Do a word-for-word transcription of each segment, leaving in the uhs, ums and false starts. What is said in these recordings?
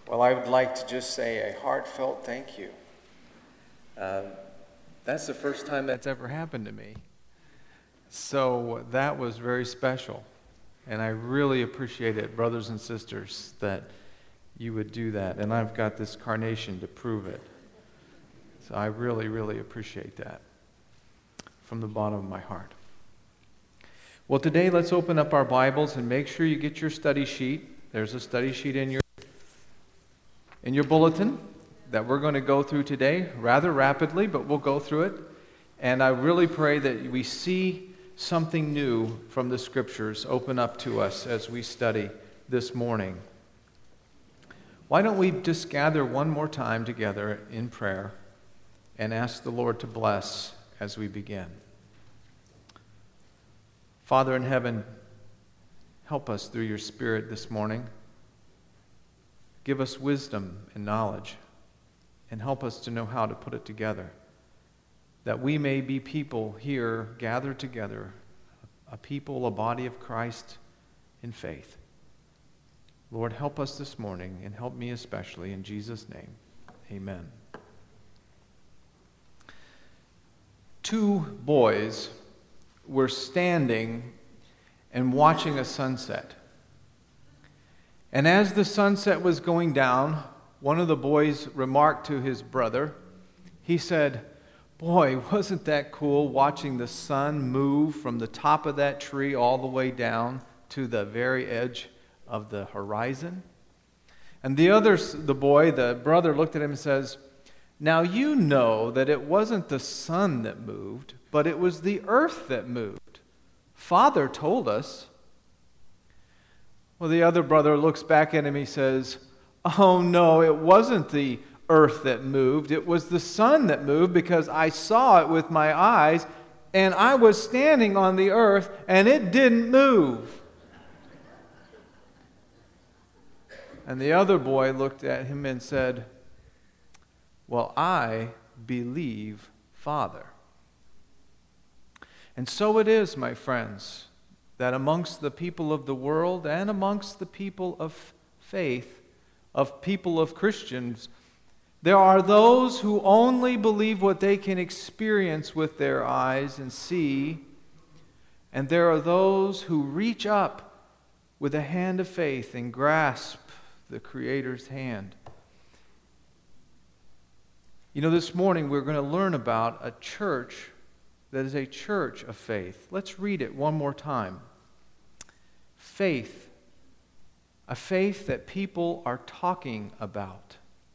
Well, I would like to just say a heartfelt thank you. Uh, that's the first time that's ever happened to me. So that was very special. And I really appreciate it, brothers and sisters, that you would do that. And I've got this carnation to prove it. So I really, really appreciate that from the bottom of my heart. Well, today let's open up our Bibles and make sure you get your study sheet. There's a study sheet in your in your bulletin that we're going to go through today rather rapidly, but we'll go through it. And I really pray that we see something new from the Scriptures open up to us as we study this morning. Why don't we just gather one more time together in prayer and ask the Lord to bless as we begin. Father in heaven, help us through your Spirit this morning. Give us wisdom and knowledge, and help us to know how to put it together, that we may be people here gathered together, a people, a body of Christ in faith. Lord, help us this morning, and help me especially, in Jesus' name. Amen. Two boys were standing and watching a sunset. And as the sunset was going down, one of the boys remarked to his brother, he said, "Boy, wasn't that cool watching the sun move from the top of that tree all the way down to the very edge of the horizon?" And the other, the boy, the brother, looked at him and says, "Now you know that it wasn't the sun that moved, but it was the earth that moved. Father told us." Well, the other brother looks back at him, he says, "Oh no, it wasn't the earth that moved. It was the sun that moved, because I saw it with my eyes, and I was standing on the earth, and it didn't move." And the other boy looked at him and said, "Well, I believe Father." And so it is, my friends, that amongst the people of the world and amongst the people of faith, of people of Christians, there are those who only believe what they can experience with their eyes and see, and there are those who reach up with a hand of faith and grasp the Creator's hand. You know, this morning we're going to learn about a church that is a church of faith. Let's read it one more time. Faith, a faith that people are talking about.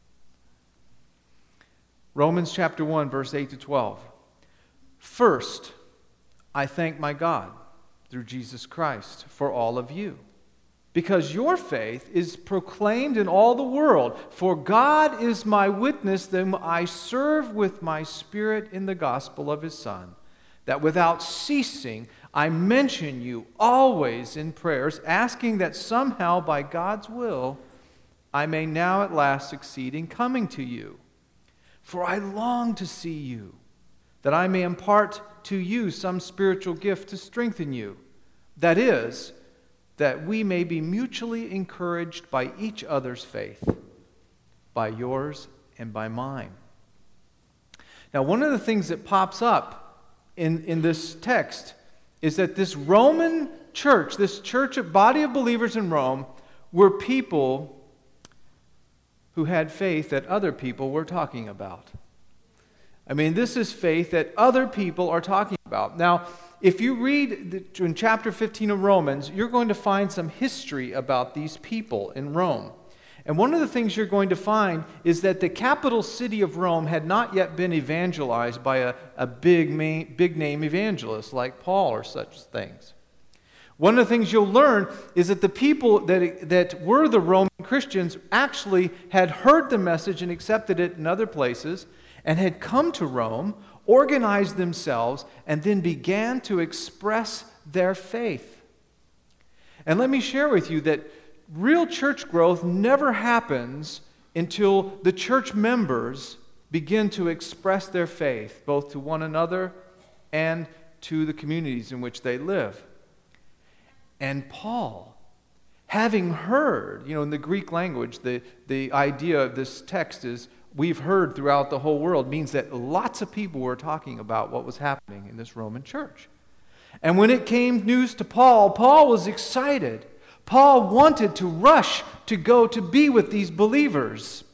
Romans chapter one, verse eight to twelve. "First, I thank my God through Jesus Christ for all of you, because your faith is proclaimed in all the world. For God is my witness, whom I serve with my spirit in the gospel of his Son, that without ceasing I mention you always in prayers, asking that somehow by God's will I may now at last succeed in coming to you. For I long to see you, that I may impart to you some spiritual gift to strengthen you. That is, that we may be mutually encouraged by each other's faith, by yours and by mine." Now, one of the things that pops up in, in this text is that this Roman church, this church, body of believers in Rome, were people who had faith that other people were talking about. I mean, this is faith that other people are talking about. Now, if you read the, in chapter fifteen of Romans, you're going to find some history about these people in Rome. And one of the things you're going to find is that the capital city of Rome had not yet been evangelized by a, a big, main, big name evangelist like Paul or such things. One of the things you'll learn is that the people that, that were the Roman Christians actually had heard the message and accepted it in other places and had come to Rome, organized themselves, and then began to express their faith. And let me share with you that real church growth never happens until the church members begin to express their faith, both to one another and to the communities in which they live. And Paul having heard, you know, in the Greek language, the, the idea of this text is we've heard throughout the whole world, means that lots of people were talking about what was happening in this Roman church. And when it came news to Paul, Paul was excited. Paul wanted to rush to go to be with these believers.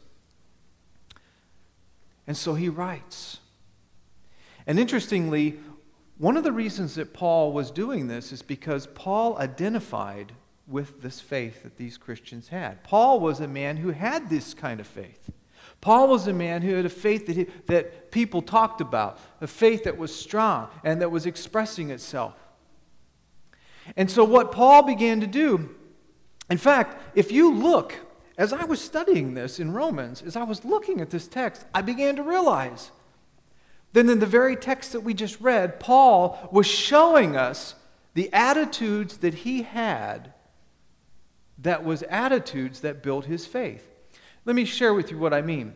And so he writes. And interestingly, one of the reasons that Paul was doing this is because Paul identified with this faith that these Christians had. Paul was a man who had this kind of faith. Paul was a man who had a faith that, he, that people talked about, a faith that was strong and that was expressing itself. And so what Paul began to do, in fact, if you look, as I was studying this in Romans, as I was looking at this text, I began to realize that in the very text that we just read, Paul was showing us the attitudes that he had that was attitudes that built his faith. Let me share with you what I mean.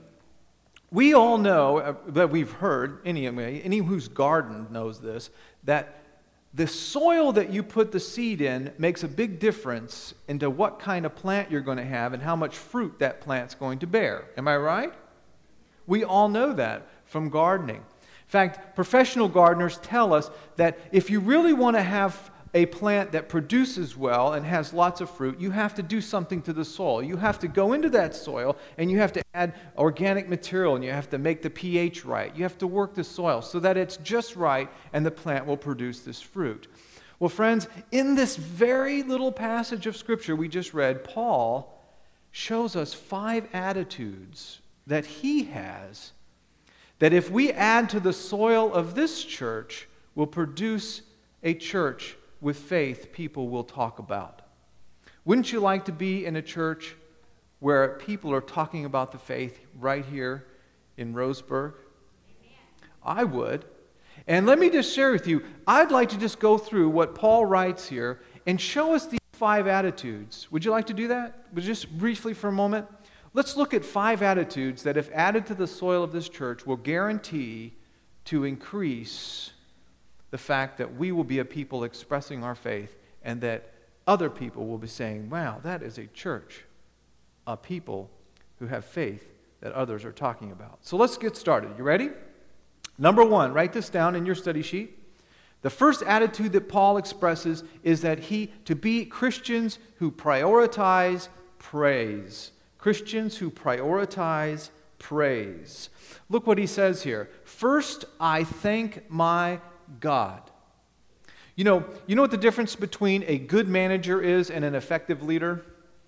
We all know, uh, that we've heard, anyway, any who's gardened knows this, that the soil that you put the seed in makes a big difference into what kind of plant you're going to have and how much fruit that plant's going to bear. Am I right? We all know that from gardening. In fact, professional gardeners tell us that if you really want to have a plant that produces well and has lots of fruit, you have to do something to the soil. You have to go into that soil and you have to add organic material and you have to make the pH right. You have to work the soil so that it's just right and the plant will produce this fruit. Well, friends, in this very little passage of Scripture we just read, Paul shows us five attitudes that he has that if we add to the soil of this church will produce a church with faith people will talk about. Wouldn't you like to be in a church where people are talking about the faith right here in Roseburg? Amen. I would. And let me just share with you, I'd like to just go through what Paul writes here and show us these five attitudes. Would you like to do that? But just briefly for a moment. Let's look at five attitudes that if added to the soil of this church will guarantee to increase the fact that we will be a people expressing our faith and that other people will be saying, wow, that is a church, a people who have faith that others are talking about. So let's get started. You ready? Number one, write this down in your study sheet. The first attitude that Paul expresses is that he, to be Christians who prioritize praise. Christians who prioritize praise. Look what he says here. First, I thank my God. You know, you know what the difference between a good manager is and an effective leader?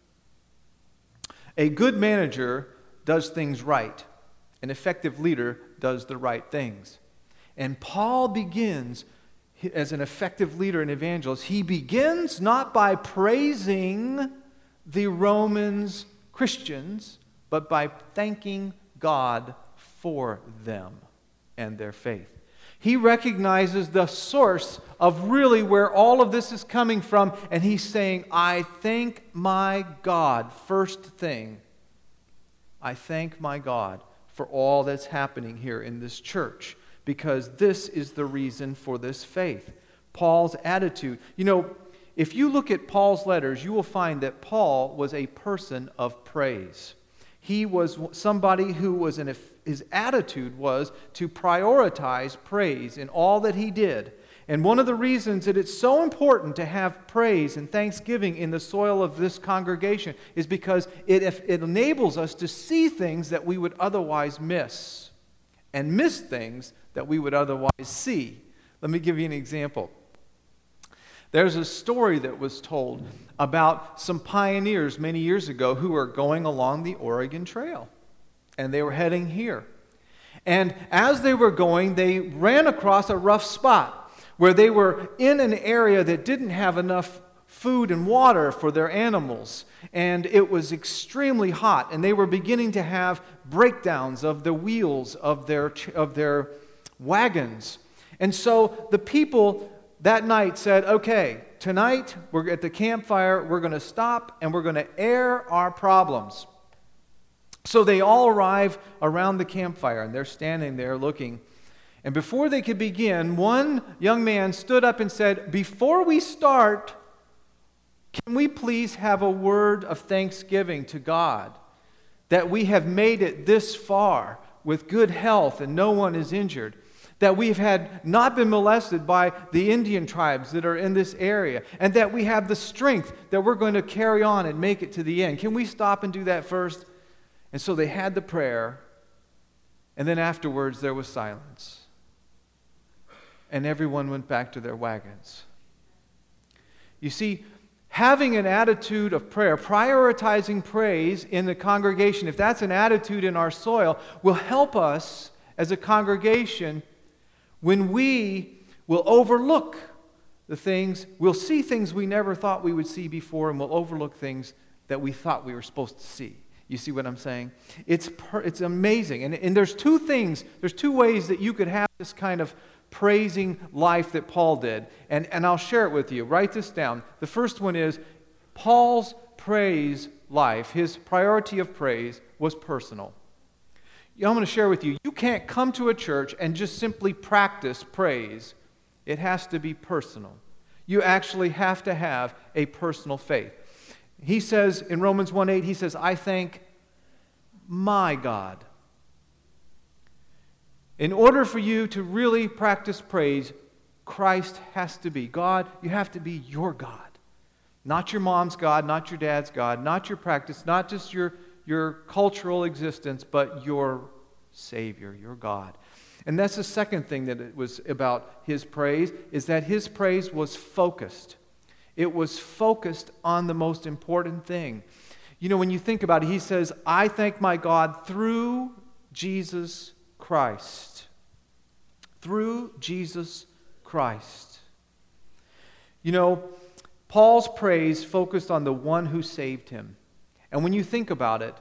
A good manager does things right. An effective leader does the right things. And Paul begins as an effective leader and evangelist. He begins not by praising the Romans Christians, but by thanking God for them and their faith. He recognizes the source of really where all of this is coming from, and he's saying, I thank my God. First thing, I thank my God for all that's happening here in this church, because this is the reason for this faith. Paul's attitude. You know, if you look at Paul's letters, you will find that Paul was a person of praise. He was somebody who was in a, his attitude was to prioritize praise in all that he did. And one of the reasons that it's so important to have praise and thanksgiving in the soil of this congregation is because it, it enables us to see things that we would otherwise miss and miss things that we would otherwise see. Let me give you an example. There's a story that was told about some pioneers many years ago who were going along the Oregon Trail, and they were heading here. And as they were going, they ran across a rough spot where they were in an area that didn't have enough food and water for their animals, and it was extremely hot, and they were beginning to have breakdowns of the wheels of their of their wagons. And so the people that night said, okay, tonight we're at the campfire, we're going to stop and we're going to air our problems. So they all arrive around the campfire and they're standing there looking. And before they could begin, one young man stood up and said, before we start, Can we please have a word of thanksgiving to God that we have made it this far with good health and no one is injured? That we've had not been molested by the Indian tribes that are in this area, and that we have the strength that we're going to carry on and make it to the end. Can we stop and do that first? And so they had the prayer, and then afterwards there was silence. And everyone went back to their wagons. You see, having an attitude of prayer, prioritizing praise in the congregation, if that's an attitude in our soil, will help us as a congregation when we will overlook the things, we'll see things we never thought we would see before, and we'll overlook things that we thought we were supposed to see. You see what I'm saying? It's per, it's amazing. And, and there's two things, there's two ways that you could have this kind of praising life that Paul did. And, and I'll share it with you. Write this down. The first one is Paul's praise life, his priority of praise was personal. I'm going to share with you, you can't come to a church and just simply practice praise. It has to be personal. You actually have to have a personal faith. He says in Romans one eight, he says, I thank my God. In order for you to really practice praise, Christ has to be God. You have to be your God. Not your mom's God, not your dad's God, not your practice, not just your, your cultural existence, but your Savior, your God. And that's the second thing that it was about his praise, is that his praise was focused. It was focused on the most important thing. You know, when you think about it, he says, I thank my God through Jesus Christ. Through Jesus Christ. You know, Paul's praise focused on the one who saved him. And when you think about it,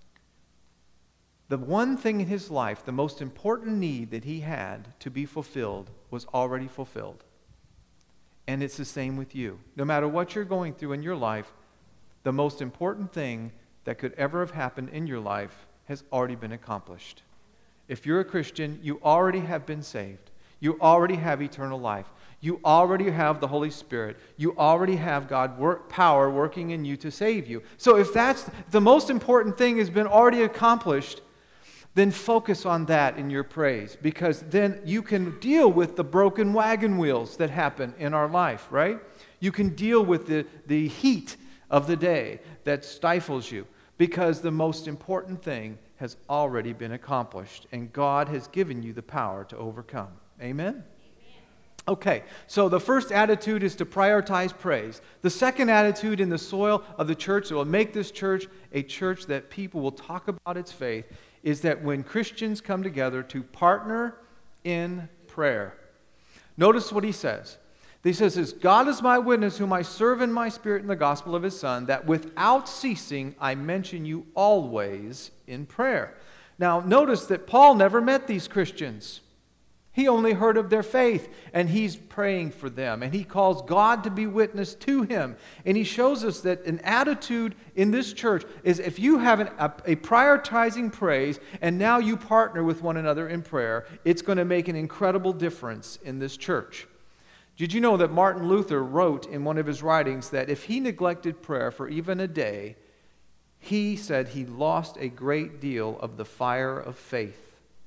the one thing in his life, the most important need that he had to be fulfilled, was already fulfilled. And it's the same with you. No matter what you're going through in your life, the most important thing that could ever have happened in your life has already been accomplished. If you're a Christian, you already have been saved. You already have eternal life. You already have the Holy Spirit. You already have God work, power working in you to save you. So if that's the most important thing has been already accomplished, then focus on that in your praise, because then you can deal with the broken wagon wheels that happen in our life, right? You can deal with the, the heat of the day that stifles you, because the most important thing has already been accomplished, and God has given you the power to overcome. Amen? Okay, so the first attitude is to prioritize praise. The second attitude in the soil of the church that will make this church a church that people will talk about its faith is that when Christians come together to partner in prayer. Notice what he says. He says, God is my witness, whom I serve in my spirit in the gospel of his Son, that without ceasing I mention you always in prayer. Now, notice that Paul never met these Christians. He only heard of their faith, and he's praying for them, and he calls God to be witness to him. And he shows us that an attitude in this church is if you have an, a, a prioritizing praise, and now you partner with one another in prayer, it's going to make an incredible difference in this church. Did you know that Martin Luther wrote in one of his writings that if he neglected prayer for even a day, he said he lost a great deal of the fire of faith?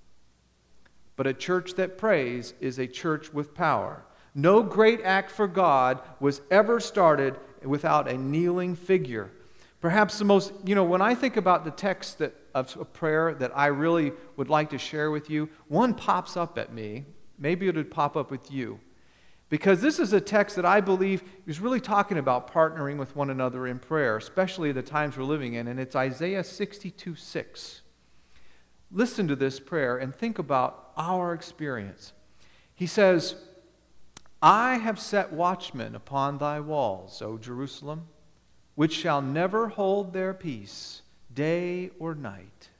But a church that prays is a church with power. No great act for God was ever started without a kneeling figure. Perhaps the most, you know, when I think about the text that, of, of prayer that I really would like to share with you, one pops up at me. Maybe it would pop up with you. Because this is a text that I believe is really talking about partnering with one another in prayer, especially the times we're living in, and it's Isaiah sixty-two six. Listen to this prayer and think about our experience. He says, I have set watchmen upon thy walls, O Jerusalem, which shall never hold their peace, day or night.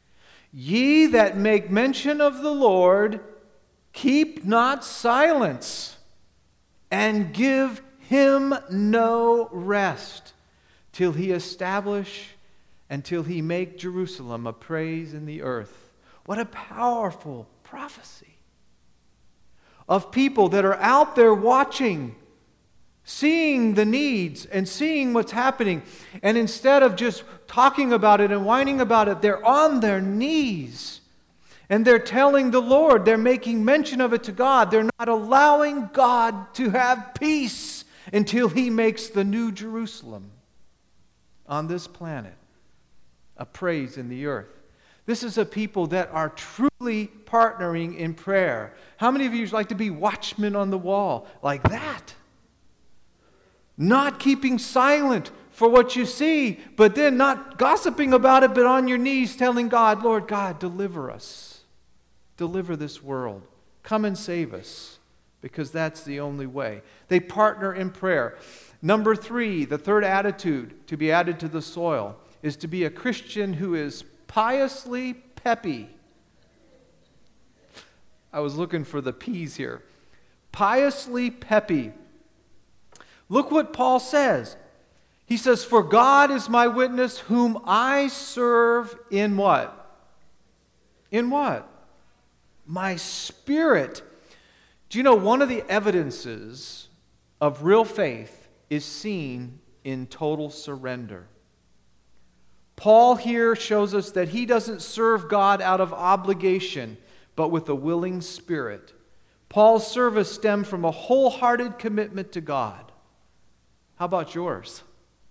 Ye that make mention of the Lord, keep not silence, and give him no rest, till he establish until he make Jerusalem a praise in the earth. What a powerful prophecy of people that are out there watching seeing the needs and seeing what's happening. And instead of just talking about it and whining about it, they're on their knees. And they're telling the Lord, they're making mention of it to God. They're not allowing God to have peace until He makes the new Jerusalem on this planet a praise in the earth. This is a people that are truly partnering in prayer. How many of you like to be watchmen on the wall like that? Not keeping silent for what you see, but then not gossiping about it, but on your knees telling God, Lord God, deliver us. Deliver this world. Come and save us, because that's the only way. They partner in prayer. Number three, the third attitude to be added to the soil is to be a Christian who is piously peppy. I was looking for the P's here. Piously peppy. Look what Paul says. He says, "For God is my witness, whom I serve in what? In what? My spirit." Do you know one of the evidences of real faith is seen in total surrender? Paul here shows us that he doesn't serve God out of obligation, but with a willing spirit. Paul's service stemmed from a wholehearted commitment to God. How about yours?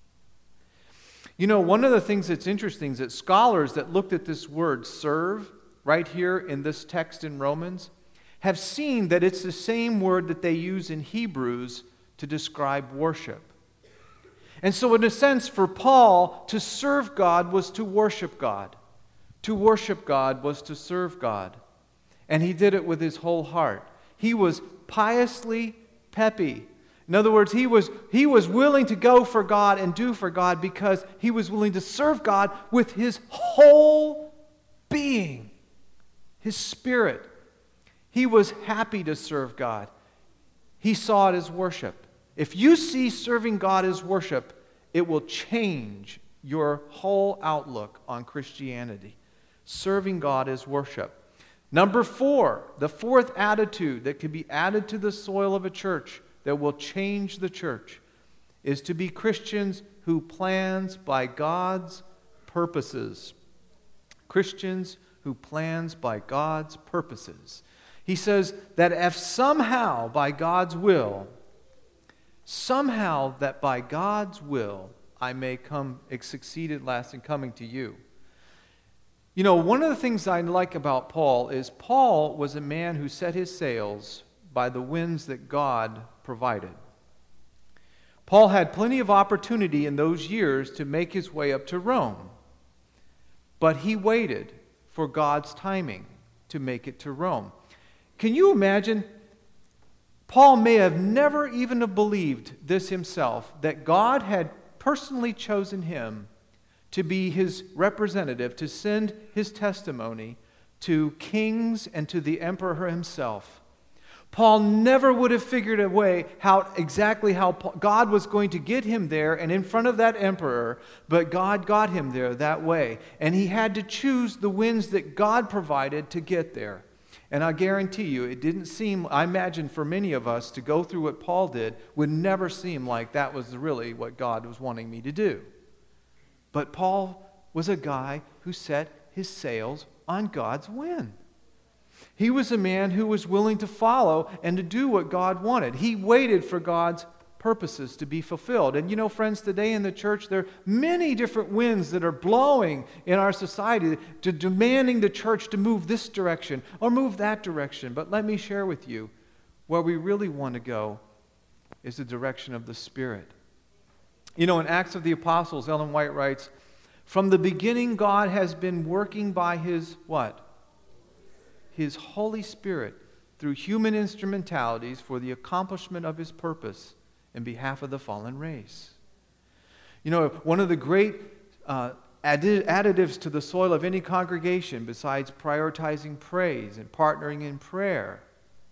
You know, one of the things that's interesting is that scholars that looked at this word serve right here in this text in Romans have seen that it's the same word that they use in Hebrews to describe worship. And so in a sense, for Paul, to serve God was to worship God. To worship God was to serve God. And he did it with his whole heart. He was piously peppy. In other words, he was, he was willing to go for God and do for God because he was willing to serve God with his whole being, his spirit. He was happy to serve God. He saw it as worship. If you see serving God as worship, it will change your whole outlook on Christianity. Serving God as worship. Number four, the fourth attitude that can be added to the soil of a church that will change the church is to be Christians who plans by God's purposes. Christians who plans by God's purposes. He says that if somehow by God's will, somehow that by God's will I may come succeed at last in coming to you. You know, one of the things I like about Paul is Paul was a man who set his sails by the winds that God provided. Paul had plenty of opportunity in those years to make his way up to Rome, but he waited for God's timing to make it to Rome. Can you imagine? Paul may have never even have believed this himself, that God had personally chosen him to be his representative, to send his testimony to kings and to the emperor himself. Paul never would have figured a way how exactly how God was going to get him there and in front of that emperor, but God got him there that way. And he had to choose the winds that God provided to get there. And I guarantee you, it didn't seem, I imagine for many of us, to go through what Paul did would never seem like that was really what God was wanting me to do. But Paul was a guy who set his sails on God's wind. He was a man who was willing to follow and to do what God wanted. He waited for God's purposes to be fulfilled. And you know, friends, today in the church, there are many different winds that are blowing in our society to demanding the church to move this direction or move that direction. But let me share with you, where we really want to go is the direction of the Spirit. You know, in Acts of the Apostles, Ellen White writes, "From the beginning, God has been working by His what? His Holy Spirit through human instrumentalities for the accomplishment of His purpose in behalf of the fallen race." You know, one of the great uh, addi- additives to the soil of any congregation, besides prioritizing praise and partnering in prayer,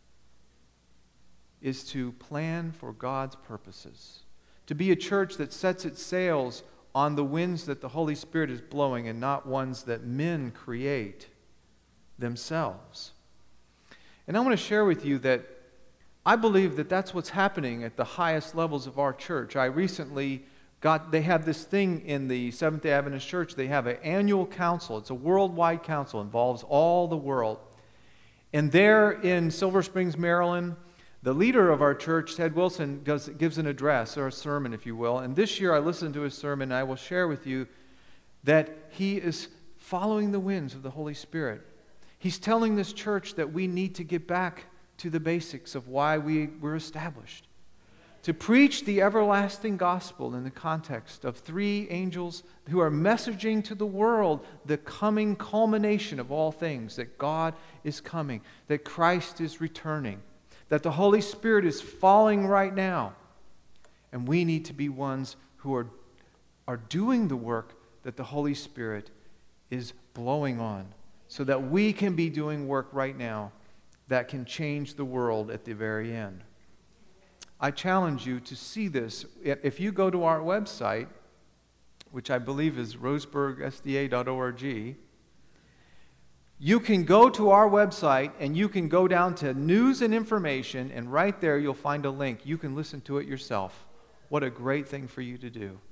is to plan for God's purposes. To be a church that sets its sails on the winds that the Holy Spirit is blowing and not ones that men create themselves. And I want to share with you that I believe that that's what's happening at the highest levels of our church. I recently got, they have this thing in the Seventh-day Adventist Church. They have an annual council. It's a worldwide council. It involves all the world. And there in Silver Springs, Maryland, the leader of our church, Ted Wilson, goes, gives an address, or a sermon, if you will. And this year I listened to his sermon, and I will share with you that he is following the winds of the Holy Spirit. He's telling this church that we need to get back to the basics of why we were established. To preach the everlasting gospel in the context of three angels who are messaging to the world the coming culmination of all things, that God is coming, that Christ is returning, that the Holy Spirit is falling right now. And we need to be ones who are, are doing the work that the Holy Spirit is blowing on, so that we can be doing work right now that can change the world at the very end. I challenge you to see this. If you go to our website, which I believe is roseburg s d a dot org, you can go to our website and you can go down to news and information, and right there you'll find a link. You can listen to it yourself. What a great thing for you to do.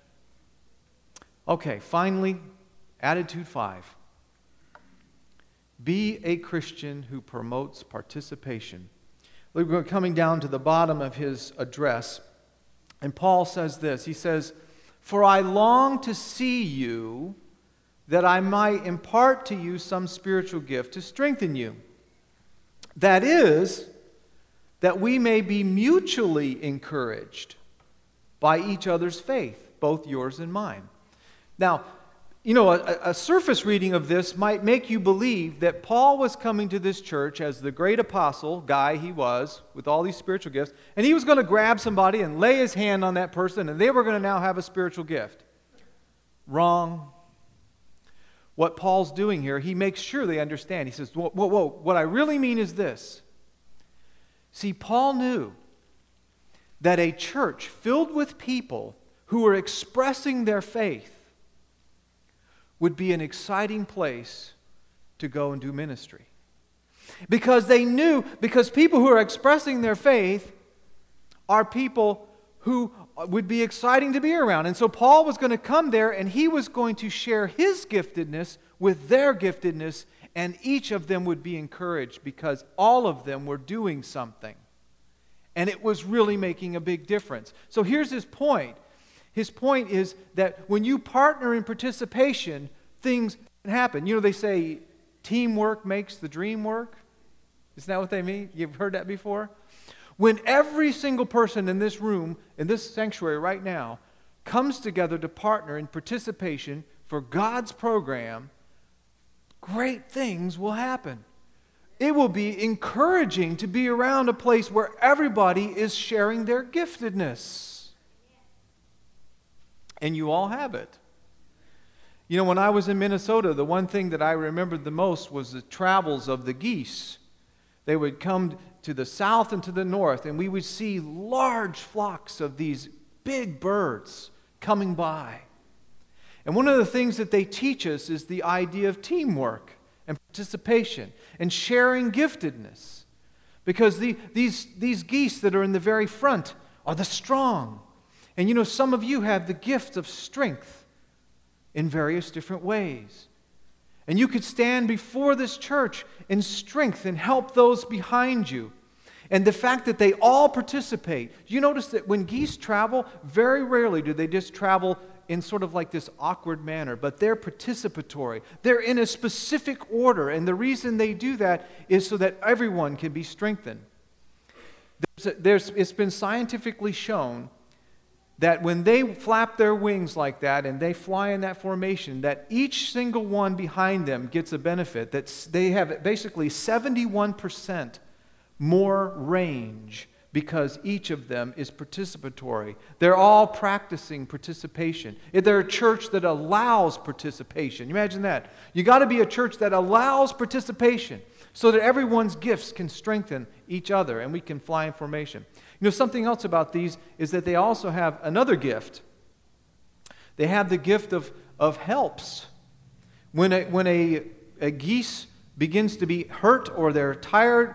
Okay, finally, attitude five. Be a Christian who promotes participation. We're coming down to the bottom of his address, and Paul says this. He says, "For I long to see you, that I might impart to you some spiritual gift to strengthen you. That is, that we may be mutually encouraged by each other's faith, both yours and mine." Now, you know, a, a surface reading of this might make you believe that Paul was coming to this church as the great apostle guy he was, with all these spiritual gifts, and he was going to grab somebody and lay his hand on that person, and they were going to now have a spiritual gift. Wrong. What Paul's doing here, he makes sure they understand. He says, whoa, whoa, whoa, what I really mean is this. See, Paul knew that a church filled with people who were expressing their faith would be an exciting place to go and do ministry. Because they knew, because people who are expressing their faith are people who would be exciting to be around. And so Paul was going to come there and he was going to share his giftedness with their giftedness, and each of them would be encouraged because all of them were doing something. And it was really making a big difference. So here's his point. His point is that when you partner in participation, things can happen. You know, they say teamwork makes the dream work. Isn't that what they mean? You've heard that before? When every single person in this room, in this sanctuary right now, comes together to partner in participation for God's program, great things will happen. It will be encouraging to be around a place where everybody is sharing their giftedness. And you all have it. You know, when I was in Minnesota, the one thing that I remembered the most was the travels of the geese. They would come to the south and to the north, and we would see large flocks of these big birds coming by. And one of the things that they teach us is the idea of teamwork and participation and sharing giftedness. Because the, these, these geese that are in the very front are the strong. And you know, some of you have the gift of strength in various different ways. And you could stand before this church in strength and help those behind you. And the fact that they all participate. You notice that when geese travel, very rarely do they just travel in sort of like this awkward manner, but they're participatory. They're in a specific order, and the reason they do that is so that everyone can be strengthened. There's, a, there's it's been scientifically shown that when they flap their wings like that and they fly in that formation, that each single one behind them gets a benefit. That they have basically seventy-one percent more range because each of them is participatory. They're all practicing participation. If they're a church that allows participation, imagine that. You got to be a church that allows participation so that everyone's gifts can strengthen each other and we can fly in formation. You know, something else about these is that they also have another gift. They have the gift of, of helps. When a, when a, a geese begins to be hurt or they're tired,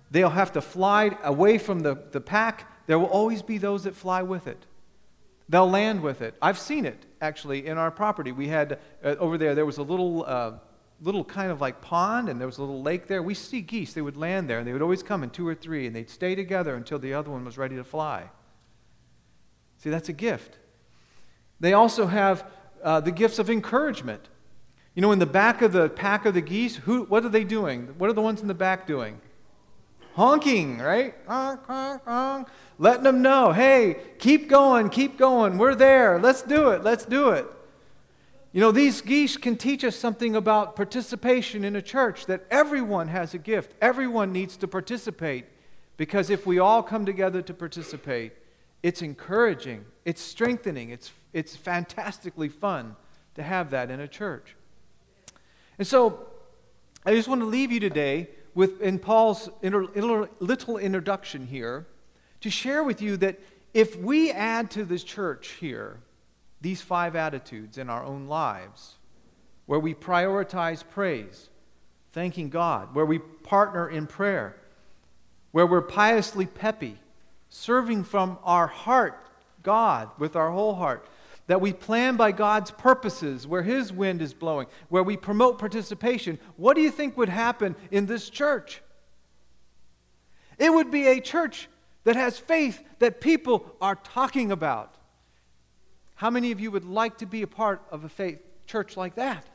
they'll have to fly away from the, the pack. There will always be those that fly with it. They'll land with it. I've seen it, actually, in our property. We had, uh, over there, there was a little, uh, little kind of like pond, and there was a little lake there. We see geese. They would land there, and they would always come in two or three, and they'd stay together until the other one was ready to fly. See, that's a gift. They also have uh, the gifts of encouragement. You know, in the back of the pack of the geese, who? What are they doing? What are the ones in the back doing? Honking, right? Honk, honk, honk. Letting them know, hey, keep going, keep going. We're there. Let's do it. Let's do it. You know, these geese can teach us something about participation in a church, that everyone has a gift. Everyone needs to participate, because if we all come together to participate, it's encouraging, it's strengthening, it's, it's fantastically fun to have that in a church. And so, I just want to leave you today with, in Paul's inter, inter, little introduction here, to share with you that if we add to this church here these five attitudes in our own lives, where we prioritize praise, thanking God, where we partner in prayer, where we're piously peppy, serving from our heart God with our whole heart, that we plan by God's purposes, where His wind is blowing, where we promote participation, what do you think would happen in this church? It would be a church that has faith that people are talking about. How many of you would like to be a part of a faith church like that?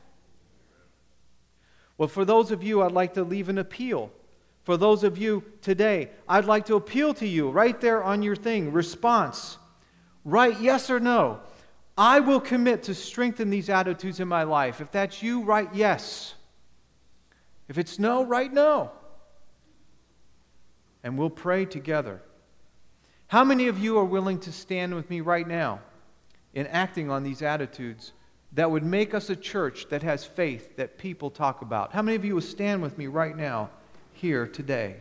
Well, for those of you, I'd like to leave an appeal. For those of you today, I'd like to appeal to you right there on your thing, response. Write yes or no. I will commit to strengthen these attitudes in my life. If that's you, write yes. If it's no, write no. And we'll pray together. How many of you are willing to stand with me right now in acting on these attitudes that would make us a church that has faith that people talk about? How many of you will stand with me right now here today?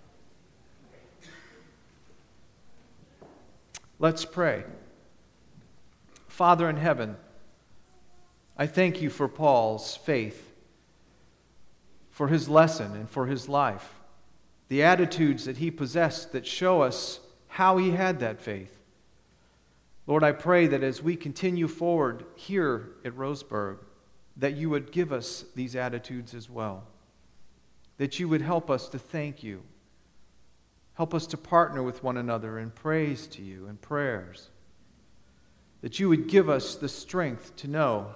Let's pray. Father in heaven, I thank you for Paul's faith, for his lesson and for his life, the attitudes that he possessed that show us how he had that faith. Lord, I pray that as we continue forward here at Roseburg, that you would give us these attitudes as well, that you would help us to thank you, help us to partner with one another in praise to you and prayers, that you would give us the strength to know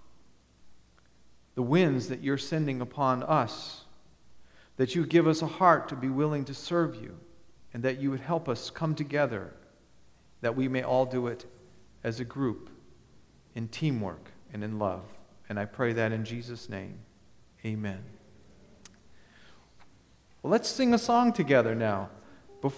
the winds that you're sending upon us, that you give us a heart to be willing to serve you, and that you would help us come together, that we may all do it as a group, in teamwork and in love. And I pray that in Jesus' name. Amen. Well, let's sing a song together now.